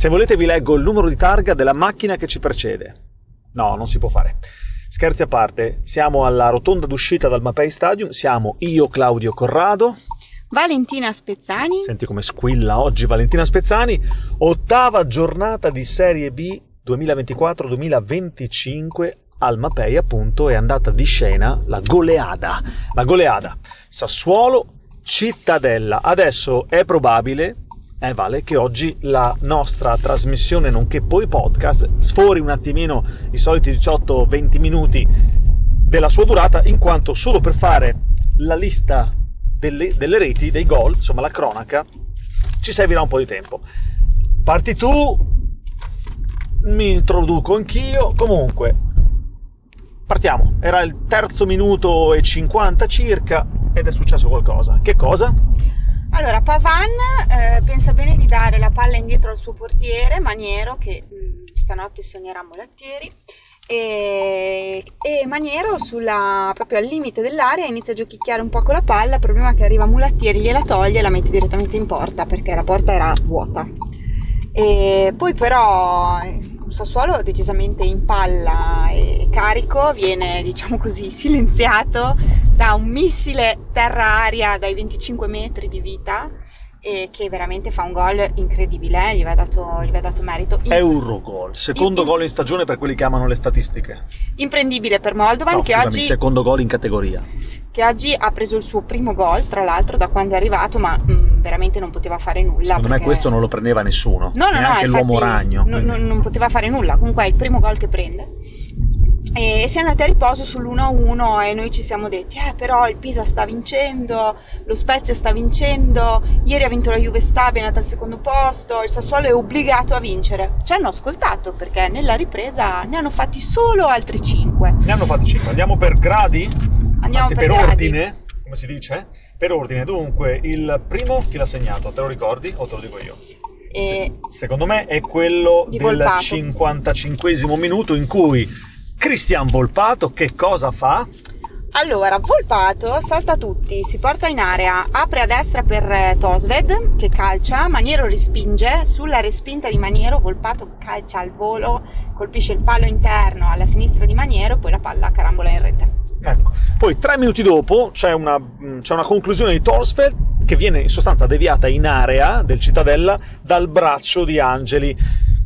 Se volete vi leggo il numero di targa della macchina che ci precede. No, non si può fare. Scherzi a parte, siamo alla rotonda d'uscita dal Mapei Stadium, siamo io, Claudio Corrado, Valentina Spezzani. Senti come squilla oggi Valentina Spezzani. Ottava giornata di Serie B 2024-2025. Al Mapei appunto è andata di scena la goleada. Sassuolo Cittadella. Adesso è probabile, Vale, che oggi la nostra trasmissione nonché poi podcast sfori un attimino i soliti 18-20 minuti della sua durata, in quanto solo per fare la lista delle reti, dei gol, insomma la cronaca, ci servirà un po' di tempo. Parti tu, mi introduco anch'io. Comunque partiamo, era il terzo minuto e 50 circa ed è successo qualcosa. Che cosa? Allora, Pavan pensa bene di dare la palla indietro al suo portiere Maniero, che stanotte sognerà Mulattieri, e Maniero proprio al limite dell'area inizia a giochicchiare un po' con la palla. Il problema è che arriva Mulattieri, gliela toglie e la mette direttamente in porta, perché la porta era vuota. E poi però Sassuolo decisamente in palla e carico viene, diciamo così, silenziato da un missile terra-aria dai 25 metri di vita, che veramente fa un gol incredibile, gli va dato merito. Eurogol, secondo gol in stagione per quelli che amano le statistiche. Imprendibile per Moldovan, secondo gol in categoria. Che oggi ha preso il suo primo gol, tra l'altro, da quando è arrivato, ma veramente non poteva fare nulla. Secondo me questo non lo prendeva nessuno, neanche l'uomo ragno. Non poteva fare nulla, comunque è il primo gol che prende. E si è andati a riposo sull'1-1 e noi ci siamo detti però il Pisa sta vincendo, lo Spezia sta vincendo, ieri ha vinto la Juve Stabia, è andata al secondo posto, il Sassuolo è obbligato a vincere. Ci hanno ascoltato, perché nella ripresa ne hanno fatti solo altri 5. Ne hanno fatti 5, andiamo per gradi? Andiamo per gradi. Ordine, come si dice? Per ordine, dunque, il primo chi l'ha segnato? Te lo ricordi o te lo dico io? Secondo me è quello del Volpato. 55esimo minuto, in cui Cristian Volpato che cosa fa? Allora, Volpato salta tutti, si porta in area, apre a destra per Tosved che calcia, Maniero respinge, sulla respinta di Maniero Volpato calcia al volo, colpisce il palo interno alla sinistra di Maniero e poi la palla carambola in rete. Ecco. Poi 3 minuti dopo c'è una conclusione di Torsfeld che viene in sostanza deviata in area del Cittadella dal braccio di Angeli.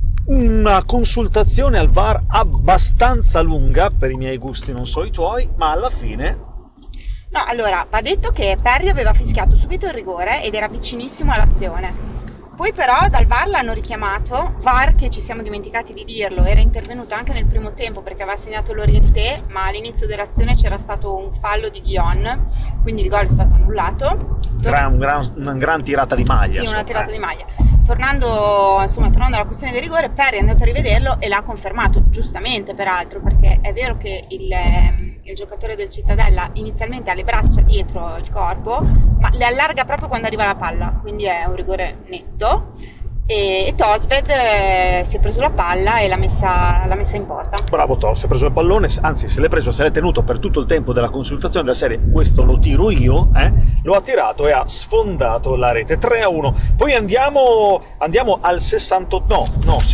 Una consultazione al VAR abbastanza lunga, per i miei gusti, non so i tuoi, ma alla fine... No, allora, va detto che Perri aveva fischiato subito il rigore ed era vicinissimo all'azione. Poi però dal VAR l'hanno richiamato, VAR che ci siamo dimenticati di dirlo, era intervenuto anche nel primo tempo perché aveva segnato l'Orientè, ma all'inizio dell'azione c'era stato un fallo di Guion, quindi il gol è stato annullato. Una gran tirata di maglia. Sì, una tirata di maglia. Tornando alla questione del rigore, Perri è andato a rivederlo e l'ha confermato, giustamente peraltro, perché è vero che il giocatore del Cittadella inizialmente ha le braccia dietro il corpo, ma le allarga proprio quando arriva la palla, quindi è un rigore netto. E Tosved si è preso la palla e l'ha messa in porta. Bravo Tos, si è preso il pallone, anzi se l'è tenuto per tutto il tempo della consultazione della serie, questo lo tiro io, lo ha tirato e ha sfondato la rete. 3-1. Poi andiamo al 68,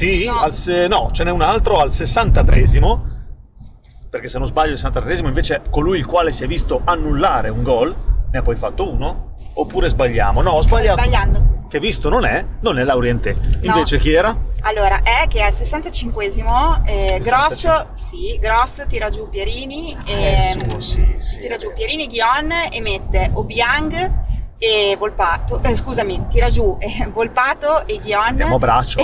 no, ce n'è un altro al 63esimo, perché se non sbaglio il 63esimo invece colui il quale si è visto annullare un gol, ne ha poi fatto uno, oppure sbagliamo? No, ho sbagliato. Sbagliando. Che visto non è l'Orientè. Invece chi era? Allora, è che al 65esimo Grosso tira giù Pierini, tira giù Pierini, Guion e mette Obiang e Volpato, tira giù Volpato e Guion. Andiamo a braccio,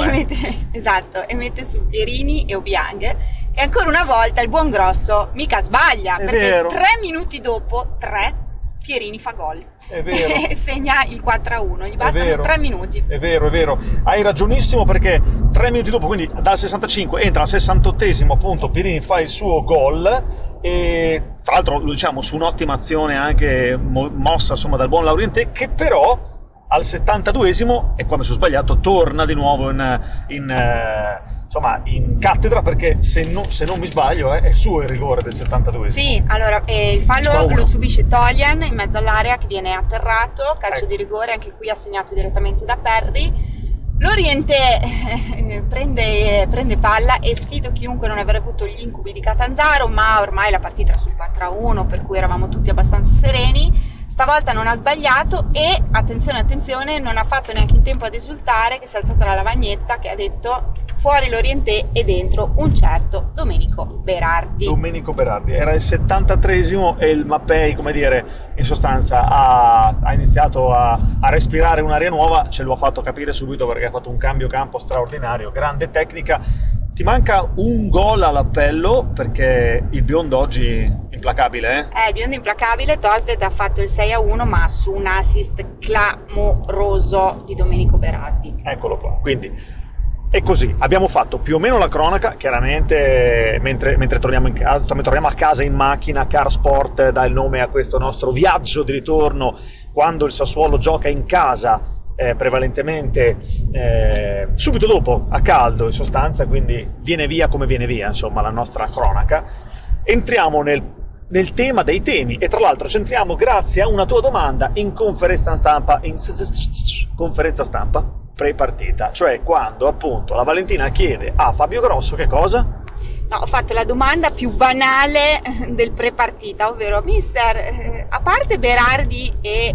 e mette su Pierini e Obiang. E ancora una volta il buon Grosso mica sbaglia, è perché vero. 3 minuti dopo, Pierini fa gol. È vero. E segna il 4-1, gli bastano 3 minuti. È vero. Hai ragionissimo, perché 3 minuti dopo, quindi dal 65 entra al 68esimo, appunto, Pierini fa il suo gol e tra l'altro lo diciamo su un'ottima azione anche mossa insomma dal buon Laurientè, che però al 72esimo, e quando si è sbagliato, torna di nuovo in cattedra, perché se non mi sbaglio è suo il rigore del 72esimo. Sì, allora il fallo lo subisce Tolian in mezzo all'area, che viene atterrato, calcio di rigore, anche qui ha segnato direttamente da Perri. L'Orientè prende palla e sfido chiunque non avrebbe avuto gli incubi di Catanzaro, ma ormai la partita era sul 4-1, per cui eravamo tutti abbastanza sereni. Stavolta non ha sbagliato e, attenzione, non ha fatto neanche in tempo ad esultare che si è alzata la lavagnetta che ha detto fuori Lorientè e dentro un certo Domenico Berardi. Era il 73esimo e il Mappei, come dire, in sostanza ha iniziato a respirare un'aria nuova, ce lo ha fatto capire subito perché ha fatto un cambio campo straordinario, grande tecnica. Ti manca un gol all'appello perché il biondo oggi implacabile, il biondo implacabile. Torsved ha fatto il 6-1 ma su un assist clamoroso di Domenico Berardi. Eccolo qua, quindi è così, abbiamo fatto più o meno la cronaca, chiaramente mentre torniamo a casa in macchina. Car Sport dà il nome a questo nostro viaggio di ritorno quando il Sassuolo gioca in casa, prevalentemente subito dopo a caldo in sostanza, quindi viene via come viene via, insomma, la nostra cronaca. Entriamo nel tema dei temi e tra l'altro centriamo grazie a una tua domanda in conferenza stampa pre-partita, cioè quando appunto la Valentina chiede a Fabio Grosso che cosa? No, ho fatto la domanda più banale del pre-partita, ovvero mister, a parte Berardi e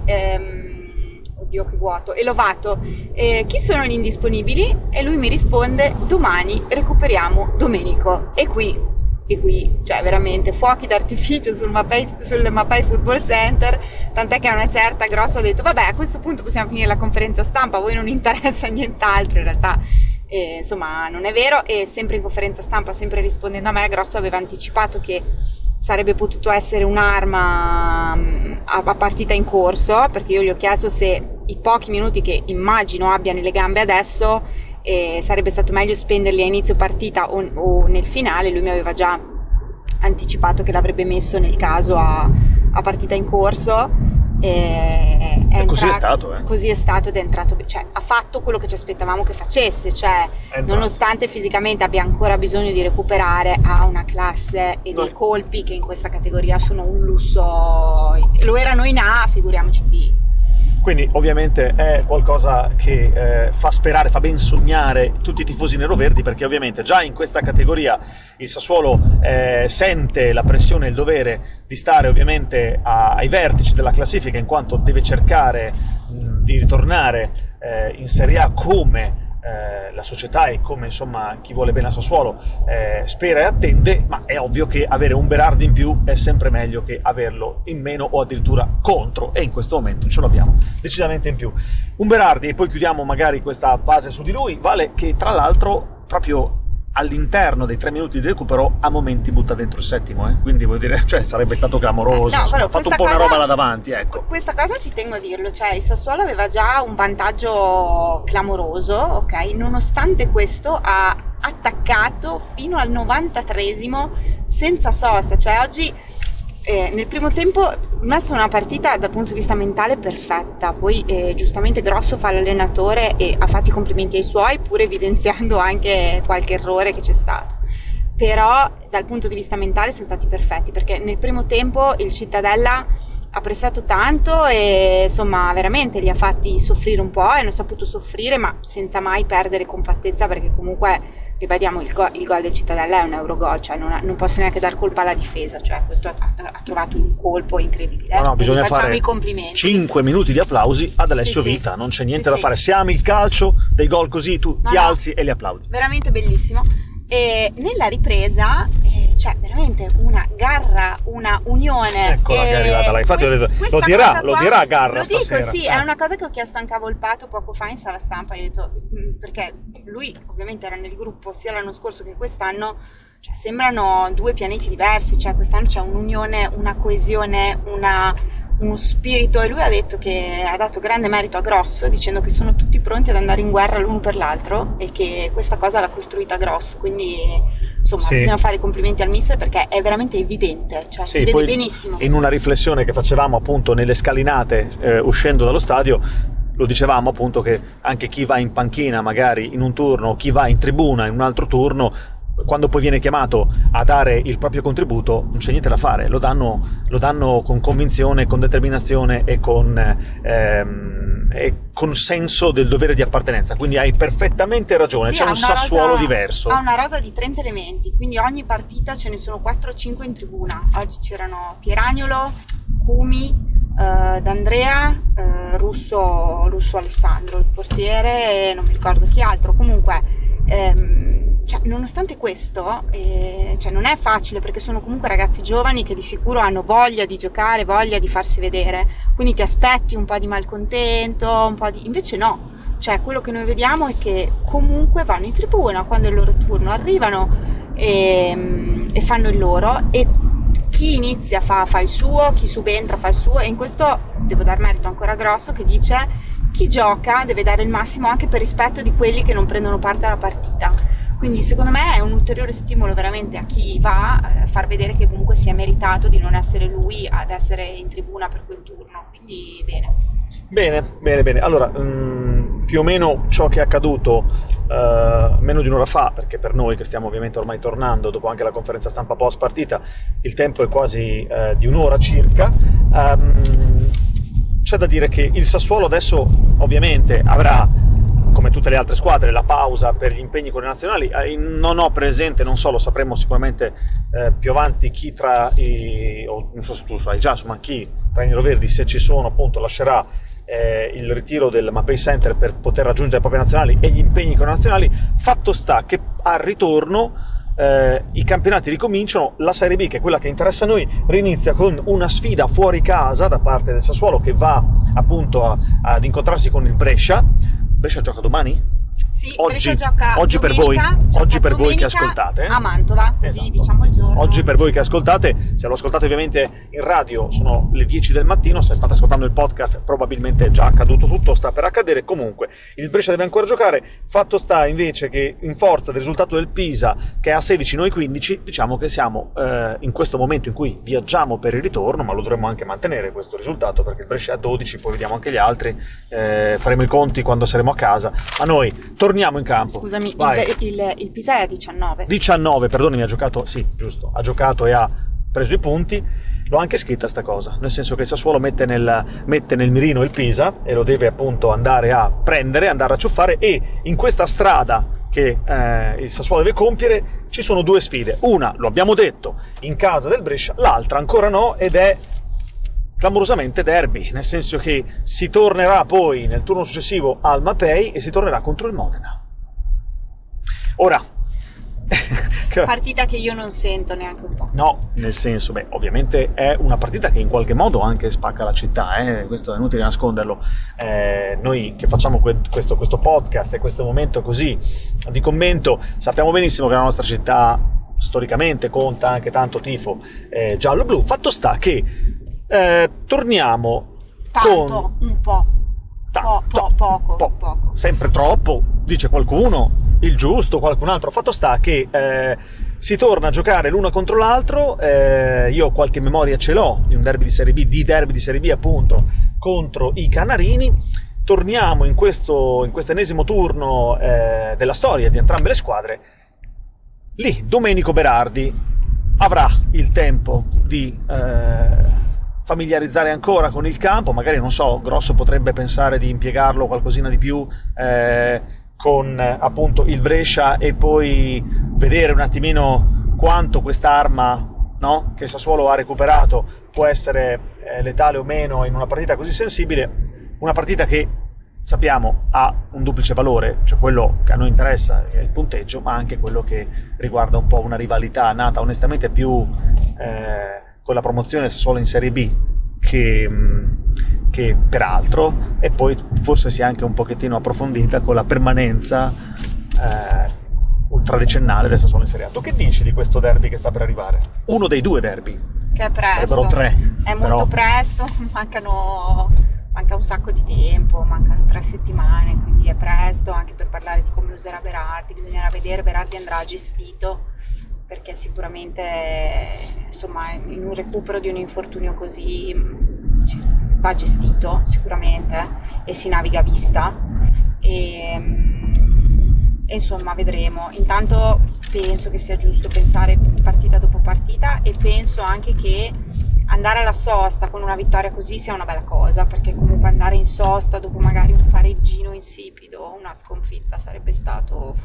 oddio che vuoto, e Lovato, chi sono gli indisponibili? E lui mi risponde: domani recuperiamo Domenico. E qui, cioè veramente fuochi d'artificio sul Mappei Football Center, tant'è che a una certa Grosso ha detto vabbè, a questo punto possiamo finire la conferenza stampa, a voi non interessa nient'altro. In realtà insomma non è vero, e sempre in conferenza stampa, sempre rispondendo a me, Grosso aveva anticipato che sarebbe potuto essere un'arma a partita in corso, perché io gli ho chiesto se i pochi minuti che immagino abbia nelle gambe adesso sarebbe stato meglio spenderli a inizio partita o nel finale. Lui mi aveva già anticipato che l'avrebbe messo nel caso a partita in corso. Così è stato, Così è stato ed è entrato, cioè ha fatto quello che ci aspettavamo che facesse, cioè nonostante fisicamente abbia ancora bisogno di recuperare, ha una classe e dei colpi che in questa categoria sono un lusso, lo erano in A, figuriamoci in B. Quindi ovviamente è qualcosa che fa sperare, fa ben sognare tutti i tifosi neroverdi, perché ovviamente già in questa categoria il Sassuolo sente la pressione e il dovere di stare ovviamente ai vertici della classifica, in quanto deve cercare di ritornare in Serie A come la società e come insomma chi vuole bene a Sassuolo spera e attende, ma è ovvio che avere un Berardi in più è sempre meglio che averlo in meno o addirittura contro, e in questo momento ce l'abbiamo decisamente in più. Un Berardi, e poi chiudiamo magari questa fase su di lui, Vale, che tra l'altro proprio all'interno dei 3 minuti di recupero a momenti butta dentro il settimo, quindi vuol dire, cioè sarebbe stato clamoroso, ha fatto un po' una roba là davanti, ecco. Questa cosa ci tengo a dirlo, cioè il Sassuolo aveva già un vantaggio clamoroso, ok? Nonostante questo ha attaccato fino al 93esimo senza sosta, cioè oggi nel primo tempo messo una partita dal punto di vista mentale perfetta, poi giustamente Grosso fa l'allenatore e ha fatto i complimenti ai suoi, pur evidenziando anche qualche errore che c'è stato, però dal punto di vista mentale sono stati perfetti, perché nel primo tempo il Cittadella ha pressato tanto e insomma veramente li ha fatti soffrire un po' e hanno saputo soffrire, ma senza mai perdere compattezza, perché comunque ripetiamo, il gol del Cittadella è un Eurogol, cioè non posso neanche dar colpa alla difesa, cioè questo ha trovato un colpo incredibile. No, bisogna fare i complimenti. 5 minuti di applausi ad Alessio Vita, non c'è niente da fare, se ami il calcio, dei gol così tu ti alzi e li applaudi. Veramente bellissimo. E nella ripresa c'è veramente una garra, una unione. Eccola che è arrivata là, infatti lo dirà Garra stasera. Lo dico, sì, è una cosa che ho chiesto anche a Volpato poco fa in sala stampa, gli ho detto, perché lui ovviamente era nel gruppo sia l'anno scorso che quest'anno, cioè sembrano due pianeti diversi, cioè quest'anno c'è un'unione, una coesione, uno spirito, e lui ha detto che ha dato grande merito a Grosso dicendo che sono tutti pronti ad andare in guerra l'uno per l'altro e che questa cosa l'ha costruita Grosso, quindi insomma bisogna fare i complimenti al mister perché è veramente evidente, cioè si vede benissimo. In una riflessione che facevamo appunto nelle scalinate uscendo dallo stadio, lo dicevamo appunto che anche chi va in panchina magari in un turno, chi va in tribuna in un altro turno, quando poi viene chiamato a dare il proprio contributo non c'è niente da fare, lo danno con convinzione, con determinazione e con senso del dovere di appartenenza, quindi hai perfettamente ragione, Sì, c'è un Sassuolo diverso. Ha una rosa di 30 elementi, quindi ogni partita ce ne sono 4 o 5 in tribuna. Oggi c'erano Pieragnolo, Cumi, D'Andrea, Russo Alessandro, il portiere, e non mi ricordo chi altro. Comunque, cioè, nonostante questo, cioè, non è facile perché sono comunque ragazzi giovani che di sicuro hanno voglia di giocare, voglia di farsi vedere, quindi ti aspetti un po' di malcontento, invece no. Cioè, quello che noi vediamo è che comunque vanno in tribuna quando è il loro turno, arrivano e fanno il loro, e chi inizia fa il suo, chi subentra fa il suo, e in questo devo dar merito ancora grosso che dice: chi gioca deve dare il massimo anche per rispetto di quelli che non prendono parte alla partita. Quindi secondo me è un ulteriore stimolo veramente a chi va a far vedere che comunque si è meritato di non essere lui ad essere in tribuna per quel turno, quindi bene. Allora, più o meno ciò che è accaduto meno di un'ora fa, perché per noi che stiamo ovviamente ormai tornando dopo anche la conferenza stampa post partita il tempo è quasi di un'ora circa. C'è da dire che il Sassuolo adesso ovviamente avrà, come tutte le altre squadre, la pausa per gli impegni con le nazionali. Non ho presente, non so, lo sapremo sicuramente più avanti, chi tra non so se tu sai già, insomma, chi tra i neroverdi, se ci sono, appunto, lascerà il ritiro del Mapei Center per poter raggiungere le proprie nazionali e gli impegni con le nazionali. Fatto sta che al ritorno i campionati ricominciano, la Serie B, che è quella che interessa a noi, rinizia con una sfida fuori casa da parte del Sassuolo, che va appunto ad incontrarsi con il Brescia. Brescia gioca domani? Sì, Brescia gioca oggi domenica, per voi che ascoltate, a Mantova, così esatto. Diciamo il giorno. Oggi per voi che ascoltate, se lo ascoltate ovviamente in radio sono le 10 del mattino, se state ascoltando il podcast probabilmente è già accaduto tutto, sta per accadere. Comunque il Brescia deve ancora giocare. Fatto sta invece che, in forza del risultato del Pisa, che è a 16 noi 15, diciamo che siamo in questo momento in cui viaggiamo per il ritorno, ma lo dovremmo anche mantenere questo risultato, perché il Brescia è a 12, poi vediamo anche gli altri, faremo i conti quando saremo a casa, ma noi torniamo in campo. Scusami, il Pisa è a 19. 19, perdonami, ha giocato, sì, giusto, ha giocato e ha preso i punti. L'ho anche scritta sta cosa, nel senso che il Sassuolo mette nel mirino il Pisa e lo deve appunto andare a prendere, andare a ciuffare, e in questa strada che il Sassuolo deve compiere ci sono due sfide. Una, lo abbiamo detto, in casa del Brescia, l'altra ancora no, ed è clamorosamente derby, nel senso che si tornerà poi nel turno successivo al Mapei e si tornerà contro il Modena. Ora, partita che io non sento neanche un po'. No, nel senso, ovviamente è una partita che in qualche modo anche spacca la città, questo è inutile nasconderlo. Noi che facciamo questo podcast e questo momento così di commento, sappiamo benissimo che la nostra città storicamente conta anche tanto tifo giallo-blu. Fatto sta che torniamo tanto, un po'. Poco. Sempre troppo, dice qualcuno, il giusto, qualcun altro. Fatto sta che si torna a giocare l'uno contro l'altro. Io qualche memoria ce l'ho di un derby di Serie B appunto contro i Canarini. Torniamo in questo ennesimo turno della storia di entrambe le squadre. Lì Domenico Berardi avrà il tempo di familiarizzare ancora con il campo, magari, non so, Grosso potrebbe pensare di impiegarlo qualcosina di più con appunto il Brescia, e poi vedere un attimino quanto quest'arma, no, che Sassuolo ha recuperato può essere letale o meno in una partita così sensibile, una partita che sappiamo ha un duplice valore, cioè quello che a noi interessa, che è il punteggio, ma anche quello che riguarda un po' una rivalità nata onestamente più con la promozione Sassuolo in Serie B che peraltro, e poi forse si è anche un pochettino approfondita con la permanenza ultradecennale del Sassuolo in Serie A. Tu che dici di questo derby che sta per arrivare? Uno dei due derby. Che è presto. Sarebbero tre. È molto presto, manca un sacco di tempo, mancano 3 settimane, quindi è presto anche per parlare di come userà Berardi. Bisognerà vedere, Berardi andrà gestito, perché sicuramente, insomma, in un recupero di un infortunio così va gestito sicuramente e si naviga a vista, insomma vedremo. Intanto penso che sia giusto pensare partita dopo partita, e penso anche che andare alla sosta con una vittoria così sia una bella cosa, perché comunque andare in sosta dopo magari un pareggino insipido, una sconfitta, sarebbe stato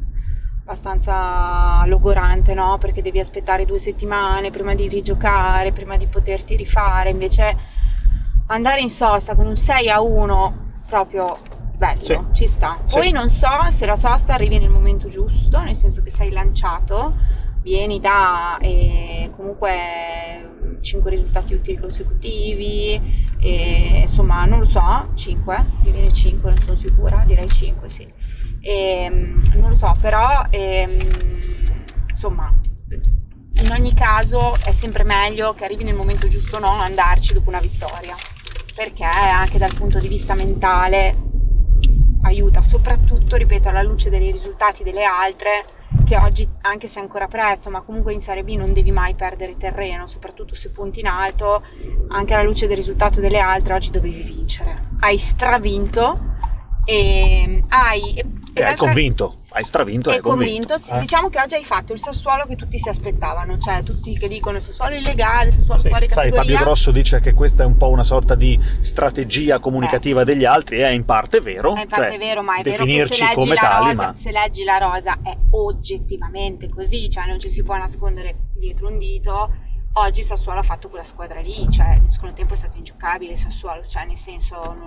abbastanza logorante, no? Perché devi aspettare 2 settimane prima di rigiocare, prima di poterti rifare. Invece andare in sosta con un 6-1 proprio bello, Sì. ci sta. Sì. Poi non so se la sosta arrivi nel momento giusto, nel senso che sei lanciato, vieni da comunque 5 risultati utili consecutivi, e, insomma non lo so, 5, mi viene 5, non sono sicura, direi 5, sì. Non lo so, però insomma in ogni caso è sempre meglio che arrivi nel momento giusto, non andarci dopo una vittoria, perché anche dal punto di vista mentale aiuta, soprattutto, ripeto, alla luce dei risultati delle altre, che oggi, anche se è ancora presto, ma comunque in Serie B non devi mai perdere terreno, soprattutto se punti in alto. Anche alla luce del risultato delle altre oggi dovevi vincere, hai stravinto e hai convinto, hai stravinto, hai convinto, sì. Diciamo che oggi hai fatto il Sassuolo che tutti si aspettavano, cioè tutti che dicono il Sassuolo illegale, Sassuolo fuori categoria. Fabio Grosso dice che questa è un po' una sorta di strategia comunicativa degli altri, è in parte vero, è in parte vero, ma è vero che se leggi la rosa è oggettivamente così, cioè non ci si può nascondere dietro un dito. Oggi Sassuolo ha fatto quella squadra lì, cioè nel secondo tempo è stato ingiocabile Sassuolo, cioè nel senso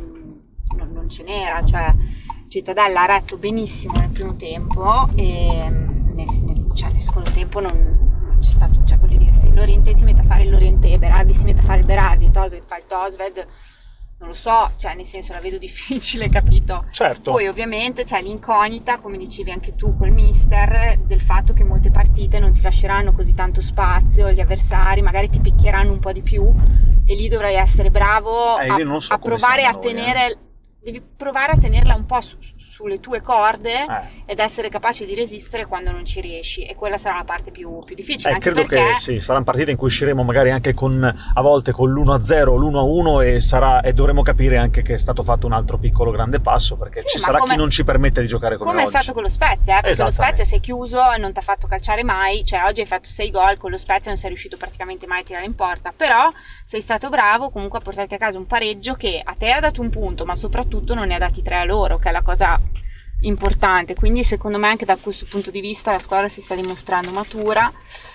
non ce n'era, cioè Cittadella ha retto benissimo nel primo tempo, e nel secondo tempo non c'è stato, cioè voglio dire, se Lorientè si mette a fare il Lorientè, Berardi si mette a fare il Berardi, Tosved fa il Tosved, non lo so, cioè nel senso la vedo difficile, capito? Certo. Poi ovviamente c'è l'incognita, come dicevi anche tu col mister, del fatto che molte partite non ti lasceranno così tanto spazio, gli avversari magari ti picchieranno un po' di più, e lì dovrai essere bravo a provare a tenere, devi provare a tenerla un po' sulle tue corde ed essere capace di resistere quando non ci riesci, e quella sarà la parte più difficile, anche credo perché che sì, saranno partite in cui usciremo magari anche a volte con l'1-0, l'1-1, e dovremo capire anche che è stato fatto un altro piccolo grande passo, perché ci sarà chi non ci permette di giocare come oggi. Come è stato con lo Spezia, perché lo Spezia si è chiuso e non ti ha fatto calciare mai, cioè oggi hai fatto 6 gol, con lo Spezia non sei riuscito praticamente mai a tirare in porta, però sei stato bravo comunque a portarti a casa un pareggio che a te ha dato un punto, ma soprattutto non ne ha dati 3 a loro, che è la cosa importante. Quindi secondo me anche da questo punto di vista la squadra si sta dimostrando matura,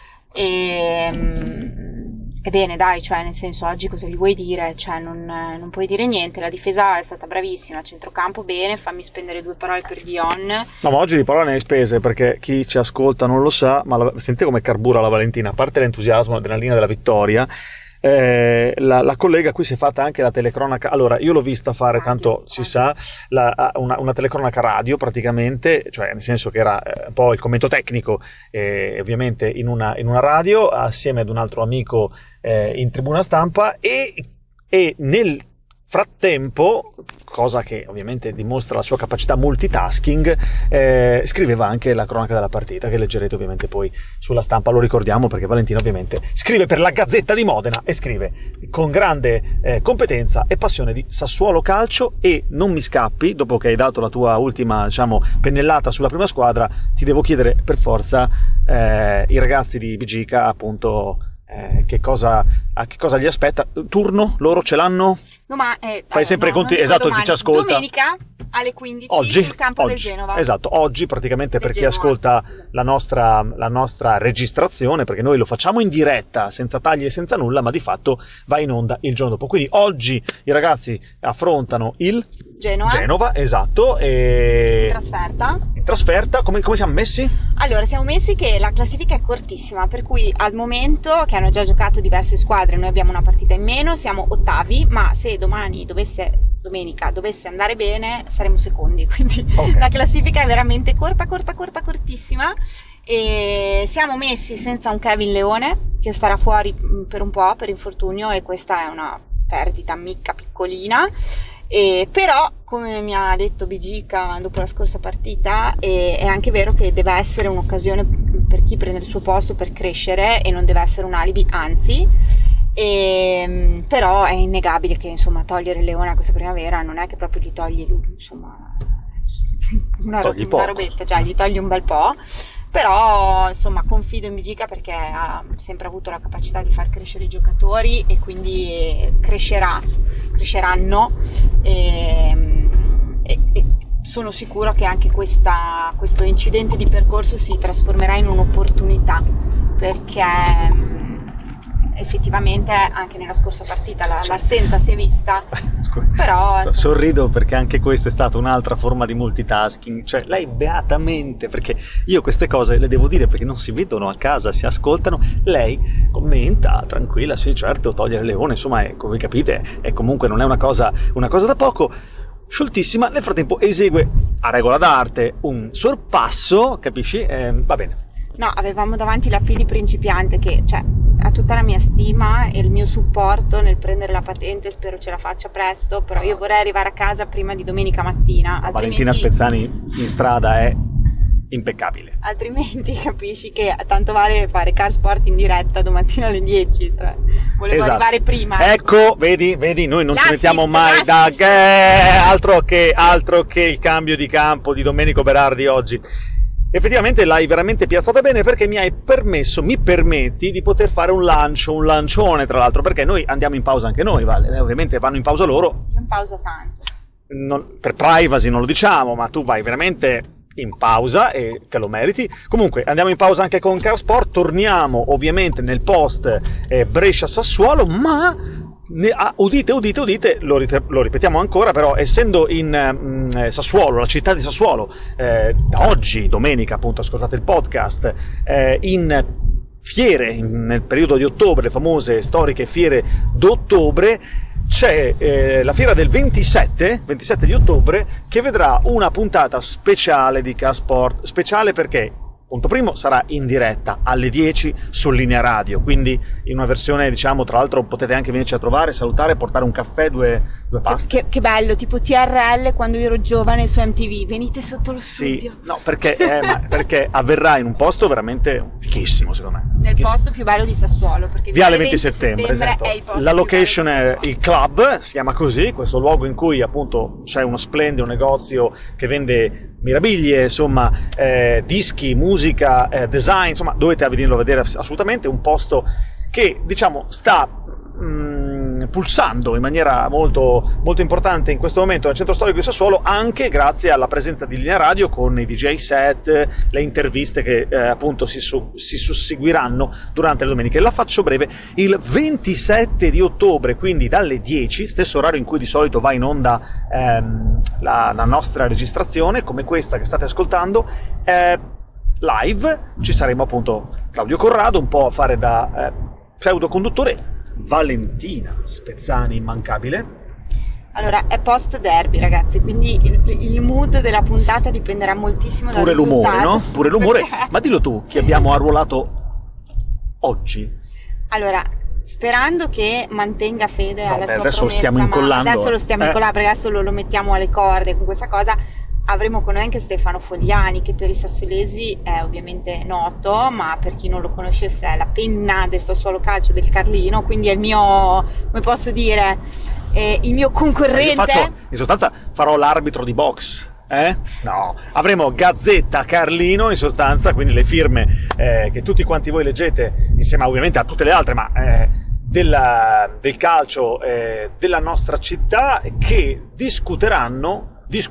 e bene, dai, cioè nel senso, oggi cosa gli vuoi dire? Cioè non puoi dire niente, la difesa è stata bravissima, a centrocampo bene, fammi spendere 2 parole per Dion. No, ma oggi di parole ne hai spese, perché chi ci ascolta non lo sa, ma sentite come carbura la Valentina, a parte l'entusiasmo della linea della vittoria. La collega qui si è fatta anche la telecronaca. Allora, io l'ho vista fare, tanto si sa, una telecronaca radio praticamente, cioè nel senso che era un po' il commento tecnico, ovviamente in una radio, assieme ad un altro amico in tribuna stampa, e nel frattempo, cosa che ovviamente dimostra la sua capacità multitasking, scriveva anche la cronaca della partita, che leggerete ovviamente poi sulla stampa, lo ricordiamo perché Valentina ovviamente scrive per la Gazzetta di Modena e scrive con grande competenza e passione di Sassuolo Calcio. E non mi scappi, dopo che hai dato la tua ultima, diciamo, pennellata sulla prima squadra, ti devo chiedere per forza i ragazzi di Bigica, appunto, a che cosa gli aspetta. Turno? Loro ce l'hanno? Fai sempre i conti, esatto, chi ci ascolta. Domenica alle 15 oggi, sul campo del Genova. Esatto, oggi praticamente per chi ascolta la nostra registrazione, perché noi lo facciamo in diretta, senza tagli e senza nulla, ma di fatto va in onda il giorno dopo. Quindi oggi i ragazzi affrontano il Genova, esatto, in trasferta. Come siamo messi? Allora, siamo messi che la classifica è cortissima, per cui al momento, che hanno già giocato diverse squadre, noi abbiamo una partita in meno, siamo ottavi, ma se domenica dovesse andare bene, saremo secondi, quindi la classifica è veramente cortissima, e siamo messi senza un Kevin Leone, che starà fuori per un po' per infortunio, e questa è una perdita mica piccolina. Però, come mi ha detto Bigica dopo la scorsa partita, è anche vero che deve essere un'occasione per chi prende il suo posto per crescere, e non deve essere un alibi, anzi. Però è innegabile che, insomma, togliere Leone a questa primavera non è che proprio gli toglie, insomma, una robetta, già gli togli un bel po', però insomma confido in Bigica perché ha sempre avuto la capacità di far crescere i giocatori e quindi cresceranno e sono sicuro che anche questo incidente di percorso si trasformerà in un'opportunità, perché effettivamente anche nella scorsa partita l'assenza si è vista. Però sorrido perché anche questa è stata un'altra forma di multitasking, cioè lei beatamente, perché io queste cose le devo dire perché non si vedono a casa, si ascoltano, lei commenta tranquilla, sì certo, toglie il leone, insomma come capite è comunque non è una cosa da poco, scioltissima. Nel frattempo esegue a regola d'arte un sorpasso, capisci? Va bene. No, avevamo davanti la P di principiante che ha tutta la mia stima e il mio supporto nel prendere la patente, spero ce la faccia presto, però io vorrei arrivare a casa prima di domenica mattina. Valentina Spezzani in strada è impeccabile. Altrimenti capisci che tanto vale fare car sport in diretta domattina alle 10. Volevo arrivare prima. Ecco, vedi, noi non ci mettiamo mai altro che il cambio di campo di Domenico Berardi oggi. Effettivamente l'hai veramente piazzata bene perché mi permetti di poter fare un lancione tra l'altro, perché noi andiamo in pausa anche noi, Vale, ovviamente vanno in pausa loro. Io in pausa tanto. Per privacy non lo diciamo, ma tu vai veramente in pausa e te lo meriti. Comunque andiamo in pausa anche con Car Sport, torniamo ovviamente nel post Brescia-Sassuolo, ma udite, lo ripetiamo ancora, però essendo in Sassuolo, la città di Sassuolo, da oggi, domenica appunto, ascoltate il podcast, in fiere, nel periodo di ottobre, le famose storiche fiere d'ottobre, c'è la fiera del 27 di ottobre che vedrà una puntata speciale di Car Sport, speciale perché punto primo sarà in diretta alle 10 su Linea Radio, quindi in una versione, diciamo, tra l'altro potete anche venirci a trovare, salutare, portare un caffè, due paste. Che bello, tipo TRL quando ero giovane su MTV, venite sotto lo studio. No, perché avverrà in un posto veramente fichissimo, secondo me. Nel posto più bello di Sassuolo, perché Viale 20 settembre, esatto. È il posto la location più bello è il club, si chiama così, questo luogo in cui appunto c'è uno splendido negozio che vende mirabilie, insomma, dischi, musica, design, insomma, dovete venirlo a vedere assolutamente, un posto che, diciamo, sta pulsando in maniera molto, molto importante in questo momento nel centro storico di Sassuolo, anche grazie alla presenza di Linea Radio con i DJ set, le interviste che appunto si susseguiranno durante le domeniche. La faccio breve: il 27 di ottobre, quindi dalle 10, stesso orario in cui di solito va in onda la nostra registrazione, come questa che state ascoltando, live, ci saremo appunto Claudio Corrado, un po' a fare da pseudo conduttore, Valentina Spezzani immancabile. Allora, è post derby, ragazzi, quindi il mood della puntata dipenderà moltissimo dal risultato. Pure l'umore, no? Pure l'umore. Perché? Ma dillo tu, chi abbiamo arruolato oggi? Allora, sperando che mantenga fede alla sua adesso promessa, lo stiamo incollando. Adesso lo stiamo incollando, perché adesso lo mettiamo alle corde con questa cosa. Avremo con noi anche Stefano Fogliani, che per i sassolesi è ovviamente noto, ma per chi non lo conoscesse è la penna del Sassuolo Calcio del Carlino, quindi è il mio, come posso dire, il mio concorrente. In sostanza farò l'arbitro di box. No, avremo Gazzetta Carlino in sostanza, quindi le firme che tutti quanti voi leggete, insieme ovviamente a tutte le altre, ma del calcio della nostra città, che discuteranno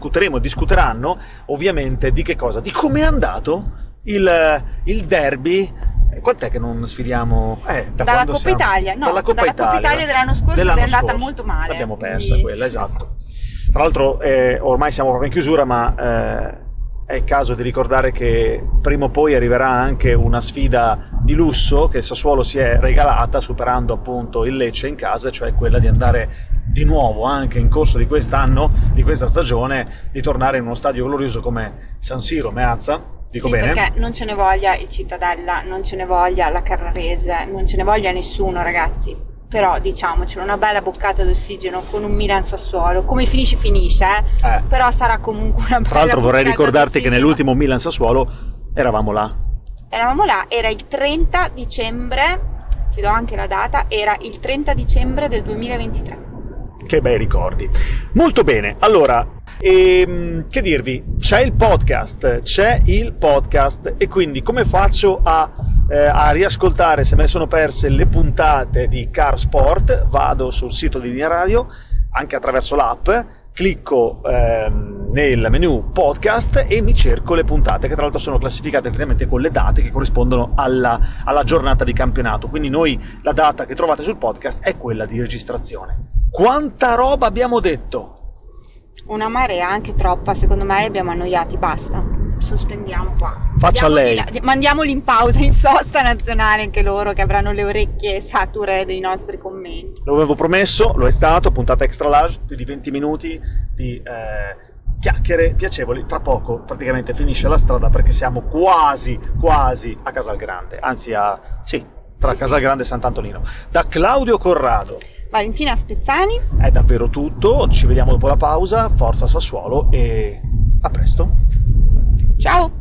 ovviamente di che cosa? Di come è andato il derby. Quant'è che non sfidiamo? Dalla Coppa Italia, no, dalla Coppa Italia dell'anno scorso è andata molto male. L'abbiamo persa quella, esatto. Tra l'altro ormai siamo proprio in chiusura, ma è il caso di ricordare che prima o poi arriverà anche una sfida di lusso che Sassuolo si è regalata superando appunto il Lecce in casa, cioè quella di andare di nuovo anche in corso di quest'anno, di questa stagione, di tornare in uno stadio glorioso come San Siro, Meazza. Dico sì, bene? Perché non ce ne voglia il Cittadella, non ce ne voglia la Carrarese, non ce ne voglia nessuno, ragazzi. Però diciamocelo, una bella boccata d'ossigeno con un Milan Sassuolo, come finisce, però sarà comunque una bella. Tra l'altro vorrei ricordarti d'ossigeno. che nell'ultimo Milan Sassuolo eravamo là, era il 30 dicembre, ti do anche la data, era il 30 dicembre del 2023. Che bei ricordi. Molto bene, allora E che dirvi, c'è il podcast e quindi come faccio a riascoltare, se me ne sono perse, le puntate di Car Sport? Vado sul sito di Linea Radio, anche attraverso l'app, clicco nel menu podcast e mi cerco le puntate, che tra l'altro sono classificate ovviamente con le date che corrispondono alla giornata di campionato. Quindi la data che trovate sul podcast è quella di registrazione. Quanta roba abbiamo detto? Una marea, anche troppa, secondo me li abbiamo annoiati, basta. Sospendiamo qua. Faccia lei. Mandiamoli in pausa, in sosta nazionale, anche loro che avranno le orecchie sature dei nostri commenti. Lo avevo promesso, lo è stato, puntata extra large, più di 20 minuti di chiacchiere piacevoli. Tra poco praticamente finisce la strada perché siamo quasi a Casalgrande, anzi tra Casalgrande e Sant'Antonino. Da Claudio Corrado, Valentina Spezzani, è davvero tutto, ci vediamo dopo la pausa, forza Sassuolo e a presto. ciao!